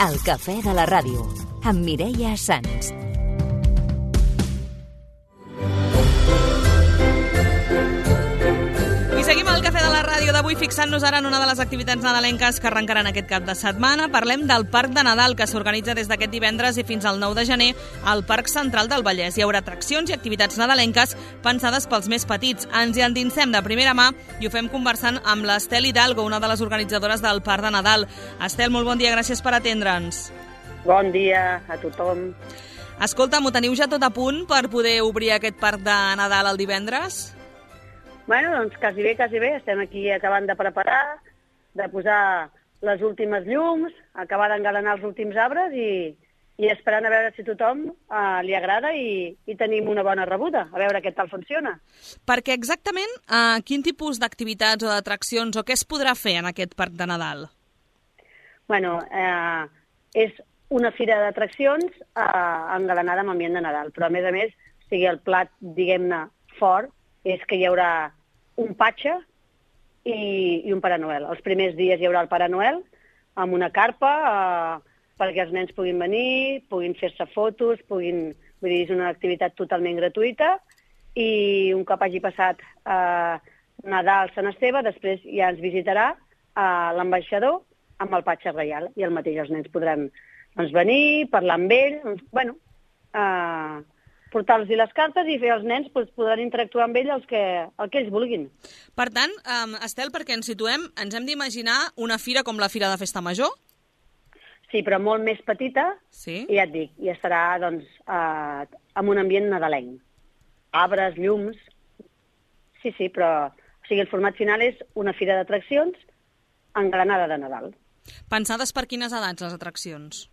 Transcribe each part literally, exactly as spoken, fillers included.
El cafè de la ràdio, amb Mireia Sans. I seguim al cafè de la ràdio d'avui fixant-nos ara en una de les activitats nadalenques que arrencaran aquest cap de setmana. Parlem del Parc de Nadal, que s'organitza des d'aquest divendres i fins al nou de gener al Parc Central del Vallès. Hi haurà atraccions i activitats nadalenques pensades pels més petits. Ens hi endinsem de primera mà i ho fem conversant amb l'Estel Hidalgo, una de les organitzadores del Parc de Nadal. Estel, molt bon dia, gràcies per atendre'ns. Bon dia a tothom. Escolta, m'ho teniu ja tot a punt per poder obrir aquest Parc de Nadal el divendres? Bueno, doncs quasi bé, quasi bé. Estem aquí acabant de preparar, de posar les últimes llums, acabar d'engalanar els últims arbres i, i esperant a veure si tothom eh, li agrada i, i tenim una bona rebuda, a veure què tal funciona. Perquè exactament eh, quin tipus d'activitats o d'atraccions o què es podrà fer en aquest Parc de Nadal? Bueno, eh, és una fira d'atraccions eh, engalanada amb ambient de Nadal, però a més a més, o sigui, el plat, diguem-ne, fort, és que hi haurà un patge i, i un Pare Noel. Els primers dies hi haurà el Pare Noel amb una carpa eh, perquè els nens puguin venir, puguin fer-se fotos, puguin... Vull dir, és una activitat totalment gratuïta i un cop hagi passat eh, Nadal, Sant Esteve, després ja ens visitarà eh, l'ambaixador amb el patge reial i el mateix els nens podran doncs, venir, parlar amb ell, doncs, bueno... Eh, portar-los les cartes i fer els nens doncs, podran interactuar amb ell els que, el que ells vulguin. Per tant, um, Estel, perquè ens situem, ens hem d'imaginar una fira com la Fira de Festa Major? Sí, però molt més petita, sí. I ja et dic, i estarà doncs, eh, amb un ambient nadalenc. Arbres, llums... Sí, sí, però o sigui, el format final és una fira d'atraccions engranada de Nadal. Pensades per quines edats, les atraccions?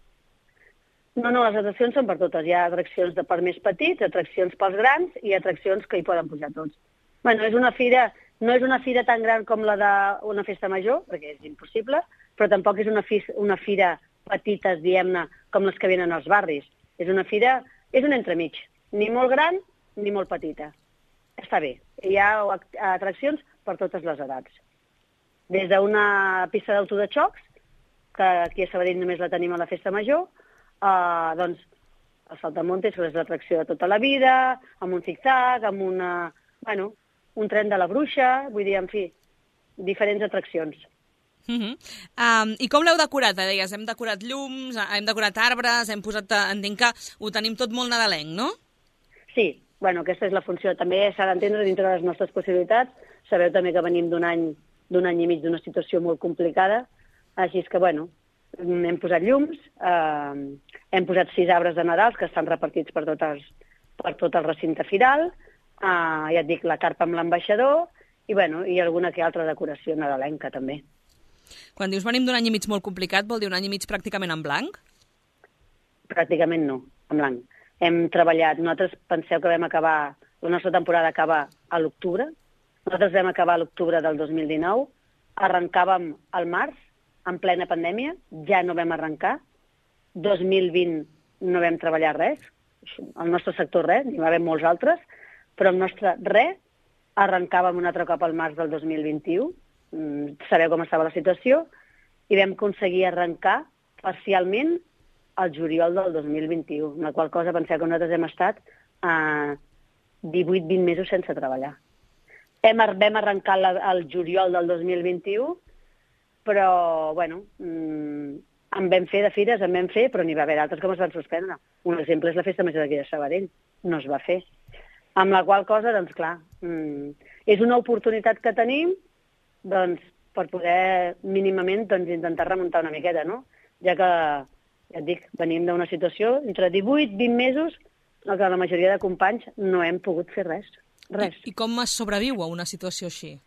No, no, les atraccions són per totes. Hi ha atraccions de per més petits, atraccions pels grans i atraccions que hi poden pujar tots. Bueno, és una fira, no és una fira tan gran com la d'una festa major, perquè és impossible, però tampoc és una, fi, una fira petita, diguem-ne, com les que venen als barris. És una fira, és un entremig, ni molt gran ni molt petita. Està bé, hi ha atraccions per totes les edats. Des d'una pista d'auto de xocs, que aquí a Sabadell només la tenim a la festa major, Uh, doncs el saltamontes és l'atracció de tota la vida, amb un zig-zag, amb una, bueno, un tren de la bruixa, vull dir, en fi, diferents atraccions. Uh -huh. um, I com l'heu decorat? Deies, hem decorat llums, hem decorat arbres, hem posat, entenc que ho tenim tot molt nadalenc, no? Sí, bueno, aquesta és la funció. També s'ha d'entendre dintre de les nostres possibilitats. Sabeu també que venim d'un any, d'un any i mig d'una situació molt complicada, així és que, bueno, hem posat llums, eh, hem posat sis arbres de Nadal que estan repartits per tot el, per tot el recinte firal, eh, ja et dic, la carpa amb l'ambaixador i, bueno, i alguna que altra decoració nadalenca també. Quan dius venim d'un any i mig molt complicat, vol dir un any i mig pràcticament en blanc? Pràcticament no, en blanc. Hem treballat, nosaltres penseu que vam acabar, la nostra temporada acaba a l'octubre, nosaltres vam acabar a l'octubre del dos mil dinou, arrencàvem al març, en plena pandèmia, ja no vam arrencar. dos mil vint no vam treballar res, el nostre sector res, n'hi va haver molts altres, però el nostre res arrencàvem un altre cop al març del dos mil vint-i-u, sabeu com estava la situació, i vam aconseguir arrencar parcialment al juliol del dos mil vint-i-u, amb la qual cosa penseu que nosaltres hem estat a divuit vint mesos sense treballar. Hem, vam arrencar el juliol del dos mil vint-i-u, però, bueno, mmm, en vam fer de fires, en vam fer, però n'hi va haver d'altres que es van suspendre. Un exemple és la festa major d'aquí de Sabadell, no es va fer. Amb la qual cosa, doncs clar, mmm, és una oportunitat que tenim doncs, per poder mínimament doncs, intentar remuntar una miqueta, no? Ja que, ja et dic, venim d'una situació entre divuit i vint mesos en què la majoria de companys no hem pogut fer res. res. I, I com es sobreviu a una situació així?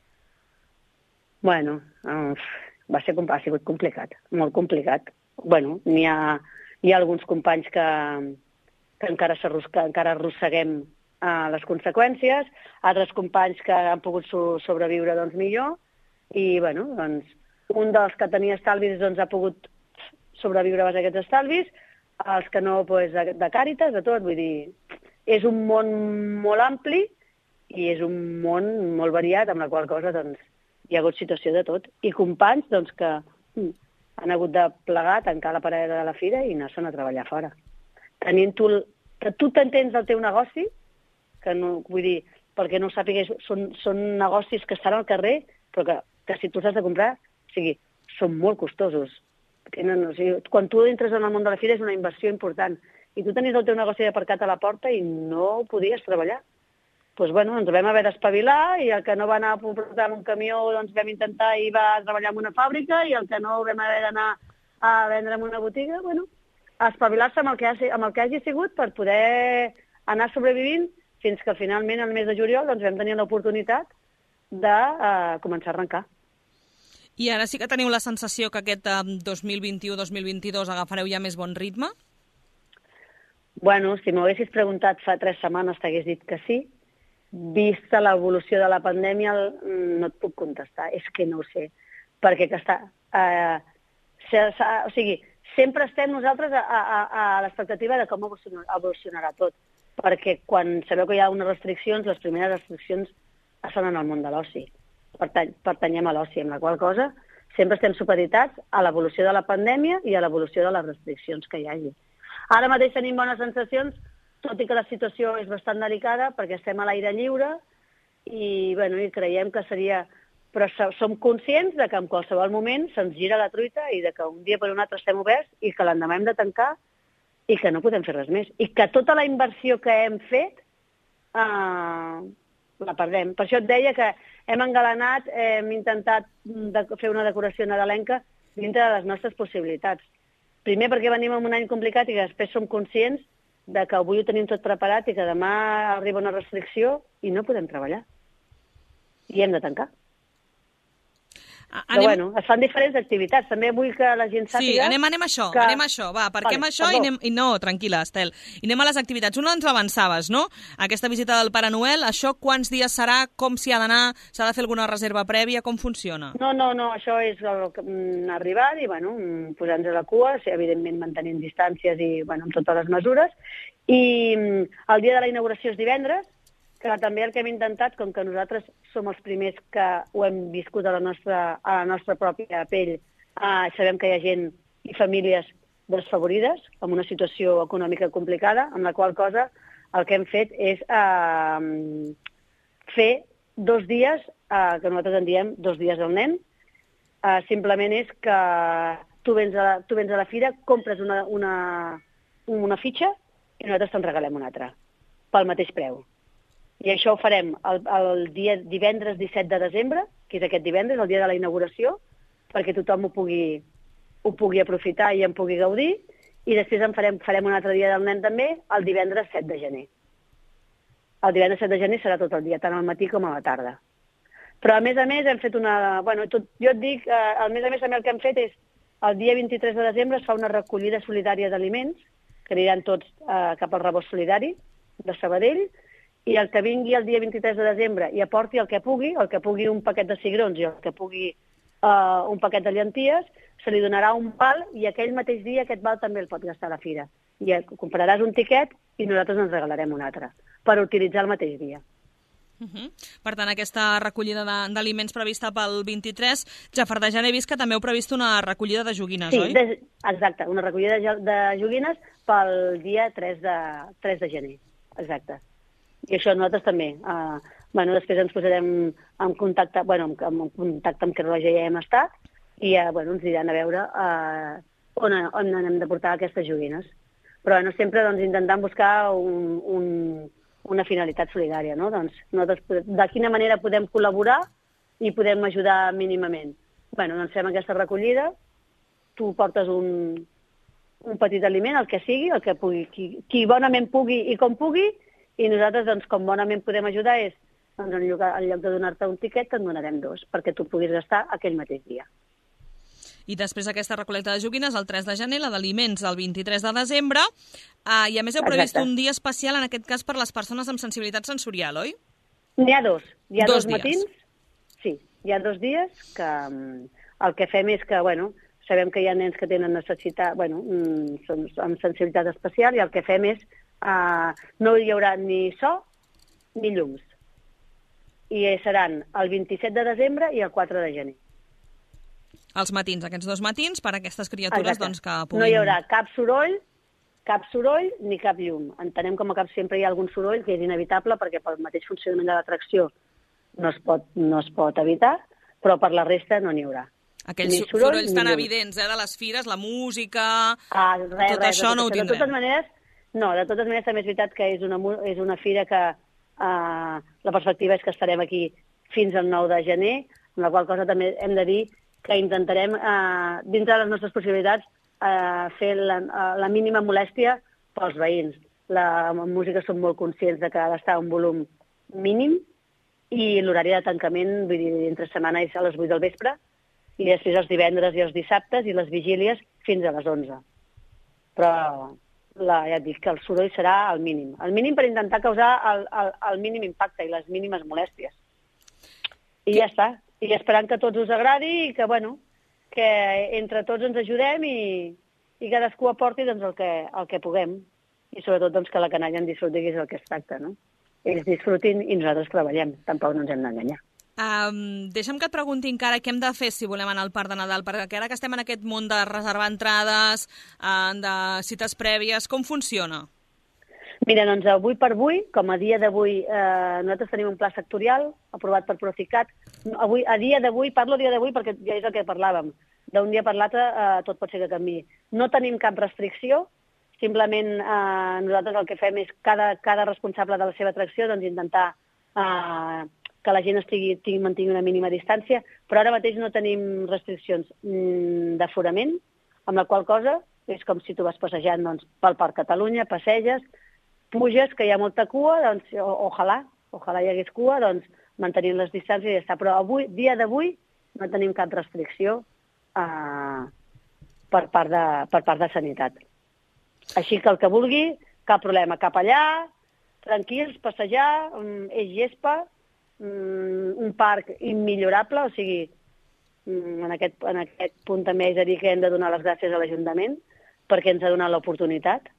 Bueno, uf, va ser, ha sigut complicat, molt complicat. Bueno, n'hi ha, hi ha alguns companys que, que encara, que encara arrosseguem uh, les conseqüències, altres companys que han pogut so sobreviure doncs, millor, i bueno, doncs, un dels que tenia estalvis doncs, ha pogut sobreviure a base d'aquests estalvis, els que no, doncs, de, de Càritas, de tot, vull dir, és un món molt ampli i és un món molt variat, amb la qual cosa doncs, hi ha hagut situació de tot. I companys doncs, que han hagut de plegar, tancar la parada de la fira i anar-se'n a treballar fora. Tenint tu, que tu t'entens del teu negoci, que no, vull dir, perquè no ho sàpigues, són, són negocis que estan al carrer, però que, que si tu els has de comprar, o sigui, són molt costosos. Tenen, o sigui, quan tu entres en el món de la fira és una inversió important, i tu tenies el teu negoci aparcat a la porta i no podies treballar. Doncs, bueno, ens vam haver d'espavilar i el que no va anar a portar en un camió doncs vam intentar i va treballar en una fàbrica i el que no vam haver d'anar a vendre en una botiga, bueno, a espavilar-se amb el que hagi, amb el que hagi sigut per poder anar sobrevivint fins que finalment el mes de juliol doncs, vam tenir l'oportunitat de uh, començar a arrencar. I ara sí que teniu la sensació que aquest um, dos mil vint-i-u dos mil vint-i-dos agafareu ja més bon ritme? Bueno, si m'ho haguessis preguntat fa tres setmanes t'hagués dit que sí. Vista l'evolució de la pandèmia, no et puc contestar. És que no ho sé. Perquè que està... Eh, se, se, o sigui, sempre estem nosaltres a, a, a l'expectativa de com evolucionarà tot. Perquè quan sabeu que hi ha unes restriccions, les primeres restriccions són en el món de l'oci. Pertany, pertanyem a l'oci, amb la qual cosa sempre estem supeditats a l'evolució de la pandèmia i a l'evolució de les restriccions que hi hagi. Ara mateix tenim bones sensacions, tot i que la situació és bastant delicada perquè estem a l'aire lliure i, bueno, i creiem que seria... Però som conscients de que en qualsevol moment se'ns gira la truita i de que un dia per un altre estem oberts i que l'endemà hem de tancar i que no podem fer res més. I que tota la inversió que hem fet eh, la perdem. Per això et deia que hem engalanat, hem intentat de fer una decoració nadalenca dintre de les nostres possibilitats. Primer perquè venim en un any complicat i que després som conscients de que avui ho tenim tot preparat i que demà arriba una restricció i no podem treballar. I hem de tancar. Anem... Però bueno, es fan diferents activitats. També vull que la gent sàpiga... Sí, anem, anem a això, que... anem a això. Va, aparquem vale, això i anem... I no, tranquil·la, Estel. I anem a les activitats. Una ens avançaves, no? Aquesta visita del Pare Noel, això quants dies serà? Com s'hi ha d'anar? S'ha de fer alguna reserva prèvia? Com funciona? No, no, no, això és el, arribar i, bueno, posar-nos a la cua, evidentment mantenint distàncies i, bueno, amb totes les mesures. I el dia de la inauguració és divendres, que també el que hem intentat, com que nosaltres som els primers que ho hem viscut a la nostra, a la nostra pròpia pell, eh, sabem que hi ha gent i famílies desfavorides, amb una situació econòmica complicada, amb la qual cosa el que hem fet és eh, fer dos dies, eh, que nosaltres en diem dos dies del nen, eh, simplement és que tu vens a la, tu vens a la fira, compres una, una, una fitxa i nosaltres te'n regalem una altra, pel mateix preu. I això ho farem el, el dia divendres disset de desembre, que és aquest divendres, el dia de la inauguració, perquè tothom ho pugui, ho pugui aprofitar i en pugui gaudir, i després en farem, farem un altre dia del nen també, el divendres set de gener. El divendres set de gener serà tot el dia, tant al matí com a la tarda. Però a més a més hem fet una... Bueno, tot, jo et dic, eh, a més a més també el que hem fet és el dia vint-i-tres de desembre es fa una recollida solidària d'aliments, que aniran tots eh, cap al rebost solidari de Sabadell, i el que vingui el dia vint-i-tres de desembre i aporti el que pugui, el que pugui un paquet de cigrons i el que pugui uh, un paquet de llenties, se li donarà un val i aquell mateix dia aquest val també el pot gastar a la fira. I compraràs un tiquet i nosaltres ens regalarem un altre, per utilitzar el mateix dia. Uh -huh. Per tant, aquesta recollida d'aliments prevista pel vint-i-tres, ja per de gener he vist que també heu previst una recollida de joguines, sí, oi? Sí, exacte, una recollida de, de joguines pel dia tres de gener, exacte. I això nosaltres també. Uh, bueno, després ens posarem en contacte, bueno, en, en contacte amb Creureja ja hem estat i uh, bueno, ens diran a veure uh, on, on hem de portar aquestes joguines. Però bueno, sempre doncs, intentant buscar un, un, una finalitat solidària, no? Doncs, nosaltres, de quina manera podem col·laborar i podem ajudar mínimament. Bueno, doncs fem aquesta recollida, tu portes un, un petit aliment, el que sigui, el que pugui, qui, qui bonament pugui i com pugui, i nosaltres, doncs, com bonament podem ajudar és, doncs, en lloc, en lloc de donar-te un tiquet, te'n donarem dos, perquè tu puguis gastar aquell mateix dia. I després aquesta recolecta de joguines, el tres de gener, la d'aliments el vint-i-tres de desembre, uh, i a més heu previst Exacte. un dia especial, en aquest cas, per les persones amb sensibilitat sensorial, oi? N'hi ha dos. Hi ha dos, dos matins. Sí, hi ha dos dies que um, el que fem és que, bueno, sabem que hi ha nens que tenen necessitat, bueno, um, són amb sensibilitat especial, i el que fem és Uh, no hi haurà ni so ni llums. I seran el vint-i-set de desembre i el quatre de gener. Els matins, aquests dos matins, per a aquestes criatures doncs, que puguin... No hi haurà cap soroll, cap soroll ni cap llum. Entenem com a cap sempre hi ha algun soroll que és inevitable perquè pel mateix funcionament de l'atracció no es pot, no es pot evitar, però per la resta no n'hi haurà. Aquells ni soroll, sorolls tan evidents, eh, de les fires, la música... Ah, res, tot res, això no ho tindrem. De totes maneres, no, de totes maneres també és veritat que és una, és una fira que eh, la perspectiva és que estarem aquí fins al nou de gener, amb la qual cosa també hem de dir que intentarem, eh, dintre de les nostres possibilitats, eh, fer la, la mínima molèstia pels veïns. La música som molt conscients de que ha d'estar a un volum mínim i l'horari de tancament, vull dir, entre setmana és a les vuit del vespre, i després els divendres i els dissabtes i les vigílies fins a les onze. Però la, ja et dic que el soroll serà al mínim. El mínim per intentar causar el, el, el mínim impacte i les mínimes molèsties. I ja està. I esperant que a tots us agradi i que, bueno, que entre tots ens ajudem i, i cadascú aporti doncs, el, que, el que puguem. I sobretot doncs, que la canalla en disfruti, que és el que es tracta, no? Ells disfrutin i nosaltres treballem. Tampoc no ens hem d'enganyar. Um, deixa'm que et pregunti encara què hem de fer si volem anar al Parc de Nadal, perquè ara que estem en aquest món de reservar entrades, uh, de cites prèvies, com funciona? Mira, doncs avui per avui, com a dia d'avui, eh, nosaltres tenim un pla sectorial aprovat per Procicat. Avui, a dia d'avui, parlo a dia d'avui perquè ja és el que parlàvem. D'un dia per l'altre eh, tot pot ser que canviï. No tenim cap restricció, simplement eh, nosaltres el que fem és cada, cada responsable de la seva atracció doncs, intentar eh, que la gent estigui, tingui, mantingui una mínima distància, però ara mateix no tenim restriccions mm, d'aforament, amb la qual cosa és com si tu vas passejant doncs, pel Parc Catalunya, passeges, puges, que hi ha molta cua, doncs, o, ojalà, ojalà hi hagués cua, doncs mantenim les distàncies i ja està. Però avui, dia d'avui, no tenim cap restricció eh, per, part de, per part de sanitat. Així que el que vulgui, cap problema, cap allà, tranquils, passejar, és gespa, un parc immillorable, o sigui, en aquest, en aquest punt també és a dir que hem de donar les gràcies a l'Ajuntament perquè ens ha donat l'oportunitat.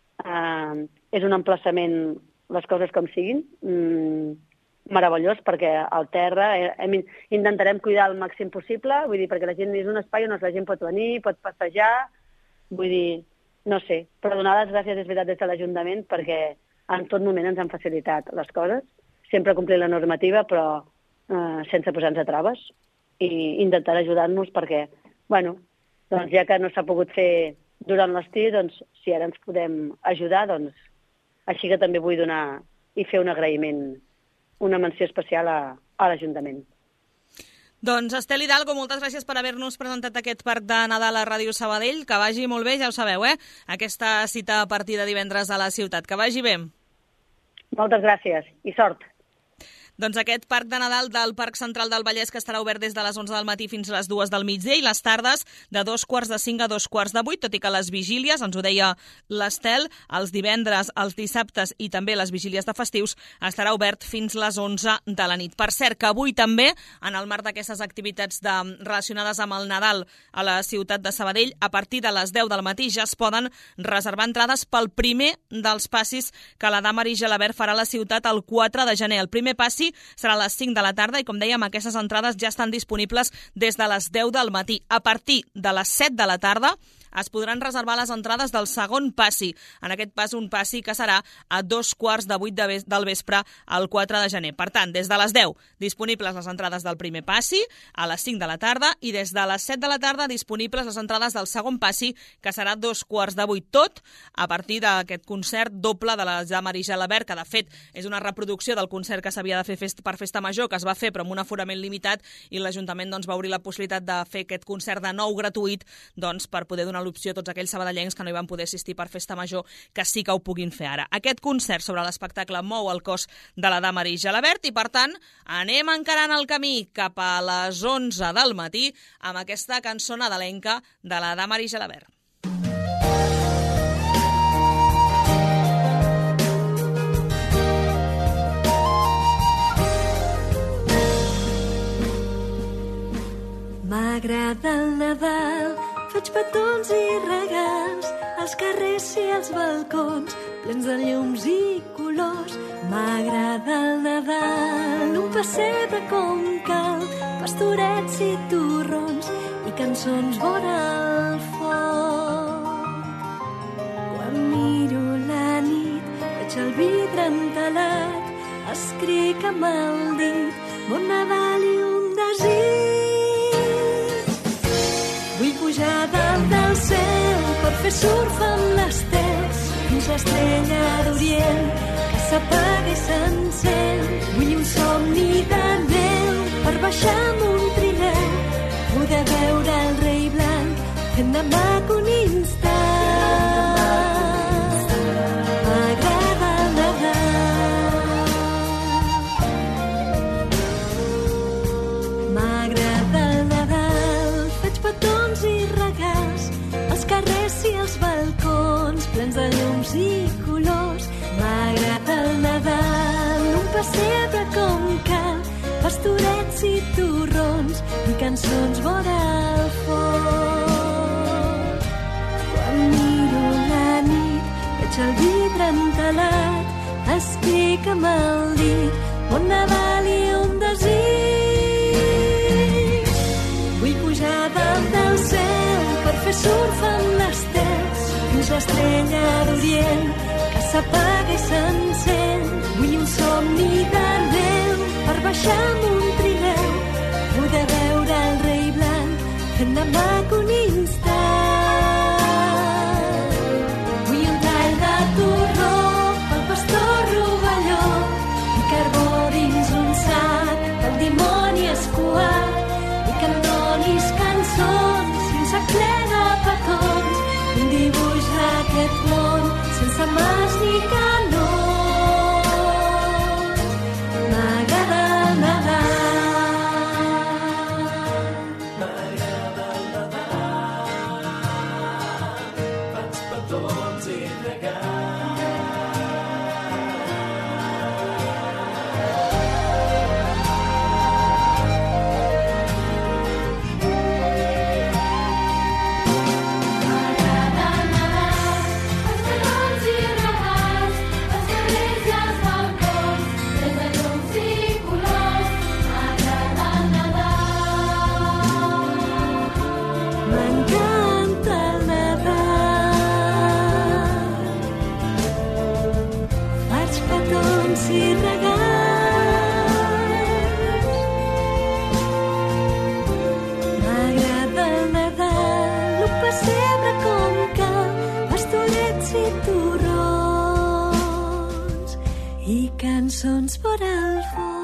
Uh, és un emplaçament, les coses com siguin, mm, meravellós, perquè al terra hem, intentarem cuidar el màxim possible, vull dir, perquè la gent és un espai on la gent pot venir, pot passejar, vull dir, no sé, però donar les gràcies és veritat des de l'Ajuntament perquè en tot moment ens han facilitat les coses, sempre complir la normativa, però uh, sense posar-nos a traves i intentar ajudar-nos perquè, bueno, doncs ja que no s'ha pogut fer durant l'estiu, doncs, si ara ens podem ajudar, doncs, així que també vull donar i fer un agraïment, una menció especial a, a l'Ajuntament. Doncs, Estel Hidalgo, moltes gràcies per haver-nos presentat aquest Parc de Nadal a Ràdio Sabadell. Que vagi molt bé, ja ho sabeu, eh? Aquesta cita a partir de divendres a la ciutat. Que vagi bé. Moltes gràcies i sort. Doncs aquest Parc de Nadal del Parc Central del Vallès que estarà obert des de les onze del matí fins a les dues del migdia i les tardes de dos quarts de cinc a dos quarts de vuit, tot i que les vigílies, ens ho deia l'Estel, els divendres, els dissabtes i també les vigílies de festius estarà obert fins les onze de la nit. Per cert, que avui també, en el marc d'aquestes activitats de, relacionades amb el Nadal a la ciutat de Sabadell, a partir de les deu del matí ja es poden reservar entrades pel primer dels passis que la Dama Maria Gelabert farà a la ciutat el quatre de gener. El primer passi serà a les cinc de la tarda i, com dèiem, aquestes entrades ja estan disponibles des de les deu del matí. A partir de les set de la tarda es podran reservar les entrades del segon passi. En aquest pas, un passi que serà a dos quarts de vuit de ves del vespre el quatre de gener. Per tant, des de les deu disponibles les entrades del primer passi, a les cinc de la tarda, i des de les set de la tarda disponibles les entrades del segon passi, que serà a dos quarts de vuit. Tot a partir d'aquest concert doble de la Dama Maria Gelabert, que de fet és una reproducció del concert que s'havia de fer fest per Festa Major, que es va fer però amb un aforament limitat, i l'Ajuntament doncs, va obrir la possibilitat de fer aquest concert de nou gratuït doncs, per poder donar l'opció a tots aquells sabadellencs que no hi van poder assistir per Festa Major, que sí que ho puguin fer ara. Aquest concert sobre l'espectacle mou el cos de la Dama Maria Gelabert i, per tant, anem encarant el camí cap a les onze del matí amb aquesta cançó nadalenca de la Dama Maria Gelabert. M'agrada el Nadal, faig petons i regals, als carrers i als balcons, plens de llums i colors. M'agrada el Nadal, un pessebre com cal, pastorets i torrons, i cançons vora el foc. Quan miro la nit, veig el vidre entelat, escric amb el dit, bon Nadal i un desig. Vull pujar dalt del cel per fer surf amb l'estels, fins l'estrella d'Orient que s'apaga i s'encén. Vull un somni de neu per baixar amb un trineu, poder veure el rei blanc fent de maco un instant. M'agrada el Nadal, m'agrada el Nadal. Faig petons i regals als carrers i als balcons plens de llums i colors. M'agrada el Nadal, un pessebre com cal, pastorets i torrons i cançons vora el foc. Quan miro la nit, veig el vidre entelat, escric amb el dit, bon Nadal i un desig. Vull pujar dalt del cel per fer surf amb l'estels, fins l'estrella d'Orient que s'apaga i s'encén. Vull un somni de neu per baixar amb un trineu, poder veure el rei blanc fent de maco un instant. Vull un tall de torró pel pastor rovelló i carbó dins un sac pel dimoni escuat, i que em donis cançons i un sac ple de petons, un dibuix d'aquest món sense mas ni canons. M'agrada el Nadal, m'agrada el Nadal, faig petons i regals. M'agrada el Nadal, faig petons i regals, als carrers i als balcons, plens de llums i colors. M'agrada el Nadal, m'encanta el Nadal. Faig petons i regals. M'agrada el Nadal, un pessebre com cal, pastorets i torrons i cançons vora el foc.